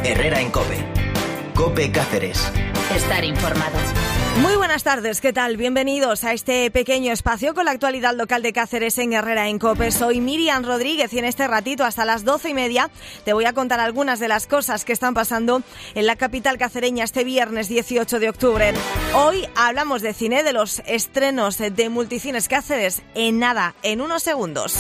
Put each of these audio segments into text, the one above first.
Herrera en COPE. COPE Cáceres. Estar informado. Muy buenas tardes, ¿qué tal? Bienvenidos a este pequeño espacio con la actualidad local de Cáceres en Herrera en COPE. Soy Miriam Rodríguez y en este ratito hasta las 12:30 te voy a contar algunas de las cosas que están pasando en la capital cacereña este viernes 18 de octubre. Hoy hablamos de cine, de los estrenos de Multicines Cáceres en nada, en unos segundos.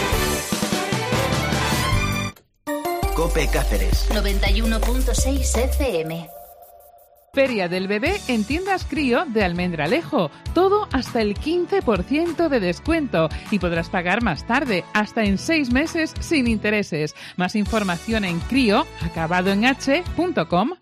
COPE Cáceres 91.6 FM. Feria del Bebé en tiendas Crío de Almendralejo. Todo hasta el 15% de descuento y podrás pagar más tarde, hasta en 6 meses sin intereses. Más información en crio, acabado en h.com.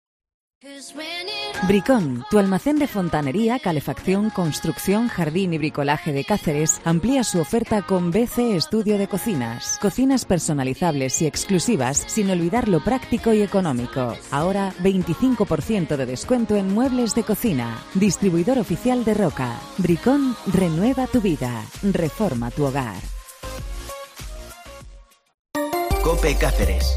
Bricón, tu almacén de fontanería, calefacción, construcción, jardín y bricolaje de Cáceres, amplía su oferta con BC Estudio de Cocinas. Cocinas personalizables y exclusivas, sin olvidar lo práctico y económico. Ahora, 25% de descuento en muebles de cocina. Distribuidor oficial de Roca. Bricón, renueva tu vida. Reforma tu hogar. COPE Cáceres.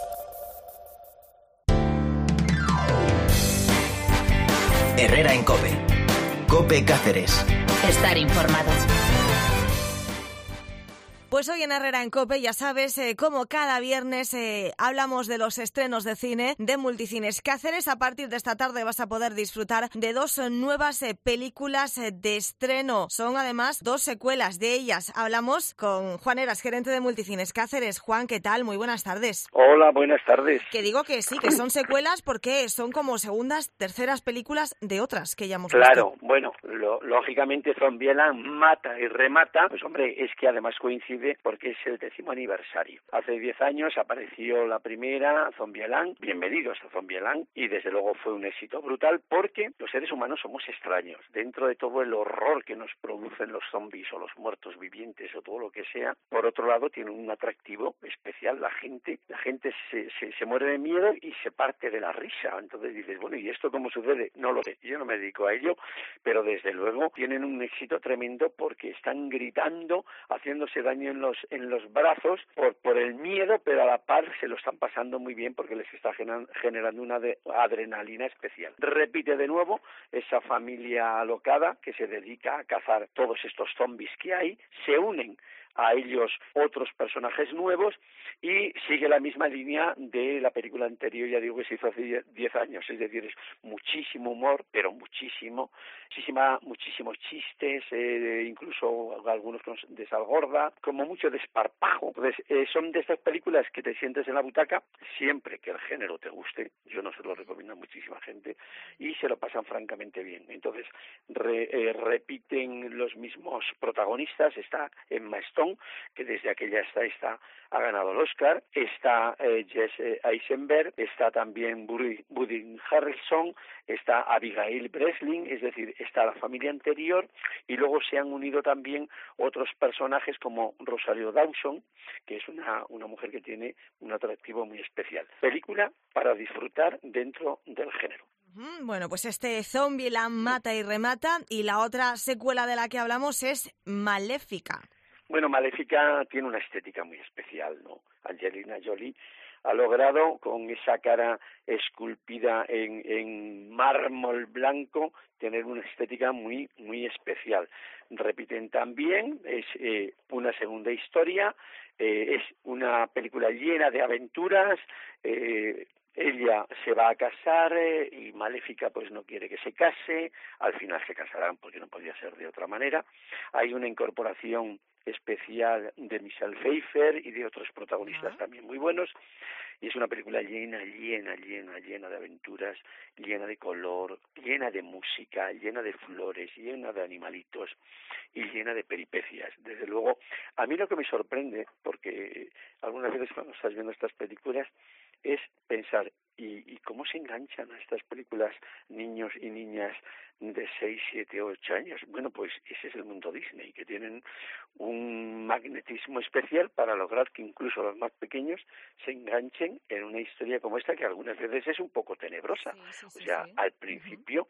Herrera en COPE. COPE Cáceres. Estar informado. Pues hoy en Herrera en COPE, ya sabes, como cada viernes hablamos de los estrenos de cine de Multicines Cáceres. A partir de esta tarde vas a poder disfrutar de 2 nuevas películas de estreno. Son además 2 secuelas. De ellas hablamos con Juan Heras, gerente de Multicines Cáceres. Juan, ¿qué tal? Muy buenas tardes. Hola, buenas tardes. Que digo que sí, que son secuelas porque son como segundas, terceras películas de otras que ya hemos Claro, visto. bueno, lógicamente Zombieland mata y remata, pues hombre, es que además coincide porque es el 10º aniversario. Hace 10 años apareció la primera, Zombieland, bienvenidos a Zombieland, y desde luego fue un éxito brutal porque los seres humanos somos extraños. Dentro de todo el horror que nos producen los zombies o los muertos vivientes o todo lo que sea, por otro lado tiene un atractivo especial. La gente se muere de miedo y se parte de la risa. Entonces dices, bueno, ¿y esto cómo sucede? No lo sé, yo no me dedico a ello, pero desde luego tienen un éxito tremendo porque están gritando, haciéndose daño en los brazos por el miedo, pero a la par se lo están pasando muy bien porque les está generando una adrenalina especial. Repite de nuevo esa familia alocada que se dedica a cazar todos estos zombies que hay, se unen a ellos otros personajes nuevos y sigue la misma línea de la película anterior, ya digo que se hizo hace 10 años, es decir, es muchísimo humor, pero muchísimos chistes, incluso algunos de sal gorda, como mucho desparpajo. Entonces, son de estas películas que te sientes en la butaca, siempre que el género te guste, yo no se lo recomiendo a muchísima gente, y se lo pasan francamente bien. Entonces, repiten los mismos protagonistas, está Emma Stone, que desde aquella está ha ganado el Oscar, está Jesse Eisenberg, está también Woody Harrelson, está Abigail Breslin, es decir, está la familia anterior, y luego se han unido también otros personajes como Rosario Dawson, que es una mujer que tiene un atractivo muy especial. Película para disfrutar dentro del género. Bueno, pues este Zombieland mata y remata, y la otra secuela de la que hablamos es Maléfica. Bueno, Maléfica tiene una estética muy especial, ¿no? Angelina Jolie ha logrado, con esa cara esculpida en mármol blanco, tener una estética muy, muy especial. Repiten también, es una segunda historia, es una película llena de aventuras. Ella se va a casar y Maléfica pues no quiere que se case, al final se casarán porque no podía ser de otra manera. Hay una incorporación especial de Michelle Pfeiffer y de otros protagonistas también muy buenos, y es una película llena de aventuras, llena de color, llena de música, llena de flores, llena de animalitos y llena de peripecias. Desde luego, a mí lo que me sorprende, porque algunas veces cuando estás viendo estas películas, es pensar, ¿y cómo se enganchan a estas películas niños y niñas de 6, 7, 8 años? Bueno, pues ese es el mundo Disney, que tienen un magnetismo especial para lograr que incluso los más pequeños se enganchen en una historia como esta, que algunas veces es un poco tenebrosa. Sí. Al principio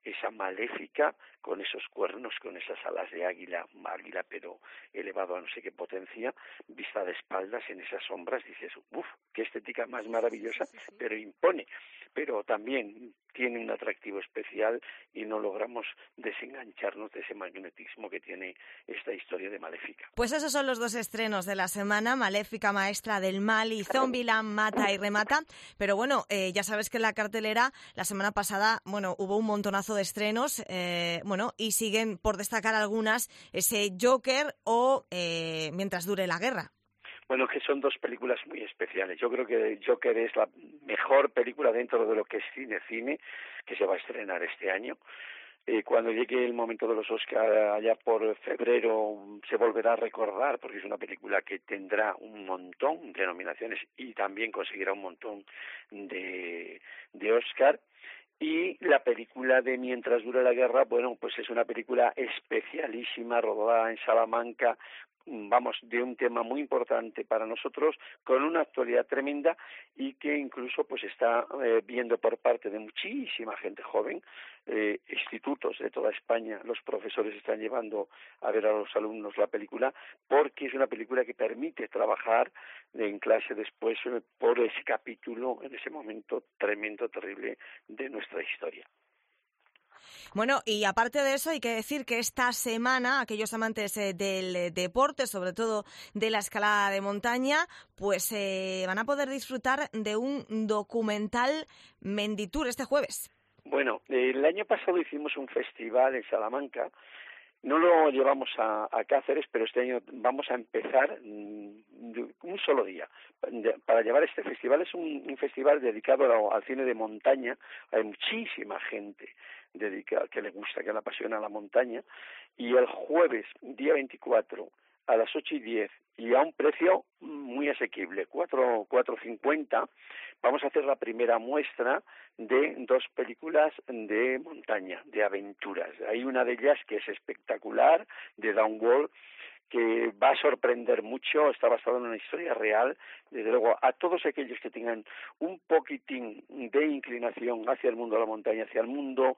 esa Maléfica con esos cuernos, con esas alas de águila pero elevado a no sé qué potencia, vista de espaldas en esas sombras, dices, uff, qué estética más maravillosa, pero impone, pero también tiene un atractivo especial y no logramos desengancharnos de ese magnetismo que tiene esta historia de Maléfica. Pues esos son los dos estrenos de la semana, Maléfica, Maestra del Mal, y Zombieland, Mata y Remata. Pero bueno, ya sabes que en la cartelera la semana pasada, bueno, hubo un montonazo de estrenos, y siguen por destacar algunas, ese Joker o Mientras dure la guerra. Bueno, que son dos películas muy especiales. Yo creo que Joker es la mejor película dentro de lo que es cine, que se va a estrenar este año. Cuando llegue el momento de los Oscar allá por febrero se volverá a recordar, porque es una película que tendrá un montón de nominaciones y también conseguirá un montón de Oscar. Y la película de Mientras dure la guerra, bueno, pues es una película especialísima, rodada en Salamanca, de un tema muy importante para nosotros, con una actualidad tremenda y que incluso pues está viendo por parte de muchísima gente joven, institutos de toda España, los profesores están llevando a ver a los alumnos la película, porque es una película que permite trabajar en clase después por ese capítulo, en ese momento tremendo, terrible de nuestra historia. Bueno, y aparte de eso hay que decir que esta semana aquellos amantes del deporte, sobre todo de la escalada de montaña, pues van a poder disfrutar de un documental Menditour este jueves. Bueno, el año pasado hicimos un festival en Salamanca. No lo llevamos a Cáceres, pero este año vamos a empezar un solo día para llevar este festival. Es un festival dedicado al cine de montaña. Hay muchísima gente dedicada que le gusta, que le apasiona la montaña. Y el jueves, día 24, a las 8:10 y a un precio muy asequible, 4,50, vamos a hacer la primera muestra de dos películas de montaña, de aventuras. Hay una de ellas que es espectacular, de Downwall, que va a sorprender mucho, está basado en una historia real. Desde luego, a todos aquellos que tengan un poquitín de inclinación hacia el mundo de la montaña, hacia el mundo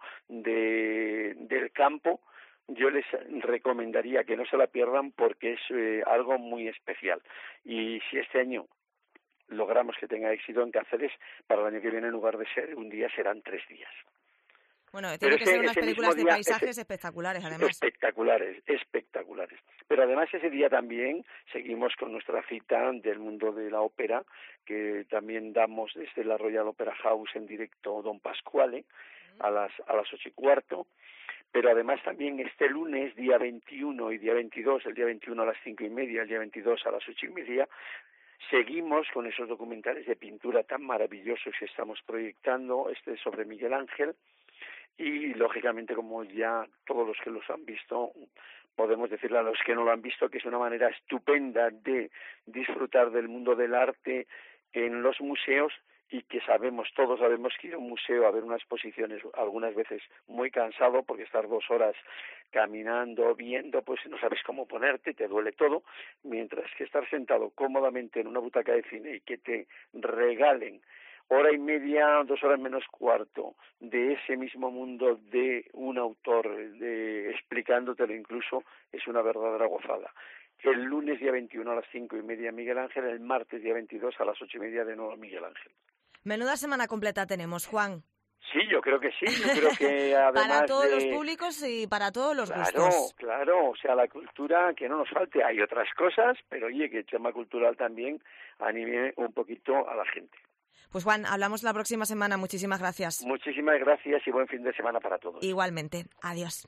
del campo, yo les recomendaría que no se la pierdan porque es algo muy especial. Y si este año logramos que tenga éxito en Cáceres, para el año que viene, en lugar de ser un día, serán 3 días. Bueno, tiene que ser unas películas de paisajes espectaculares, además. Espectaculares. Pero además ese día también seguimos con nuestra cita del mundo de la ópera, que también damos desde la Royal Opera House en directo Don Pasquale a las 8:15. Pero además también este lunes, día 21 y día 22, el día 21 a las 5:30, el día 22 a las 8:30, seguimos con esos documentales de pintura tan maravillosos que estamos proyectando, sobre Miguel Ángel, y lógicamente, como ya todos los que los han visto, podemos decirle a los que no lo han visto que es una manera estupenda de disfrutar del mundo del arte en los museos, y que todos sabemos que ir a un museo a ver una exposición es algunas veces muy cansado, porque estar 2 horas caminando, viendo, pues no sabes cómo ponerte, te duele todo, mientras que estar sentado cómodamente en una butaca de cine y que te regalen 1:30, 2 horas menos cuarto de ese mismo mundo de un autor, explicándotelo incluso, es una verdadera gozada. El lunes día 21 a las 5:30 Miguel Ángel, el martes día 22 a las 8:30 de nuevo Miguel Ángel. Menuda semana completa tenemos, Juan. Sí, yo creo que sí. Yo creo que además para todos los públicos y para todos los gustos. Claro. O sea, la cultura, que no nos falte. Hay otras cosas, pero oye, que el tema cultural también anime un poquito a la gente. Pues Juan, hablamos la próxima semana. Muchísimas gracias. Muchísimas gracias y buen fin de semana para todos. Igualmente. Adiós.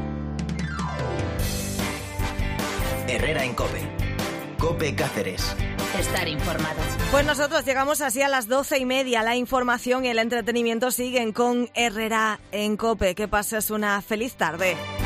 Herrera en COPE. COPE Cáceres. Estar informado. Pues nosotros llegamos así a las 12:30. La información y el entretenimiento siguen con Herrera en COPE. Que pases una feliz tarde.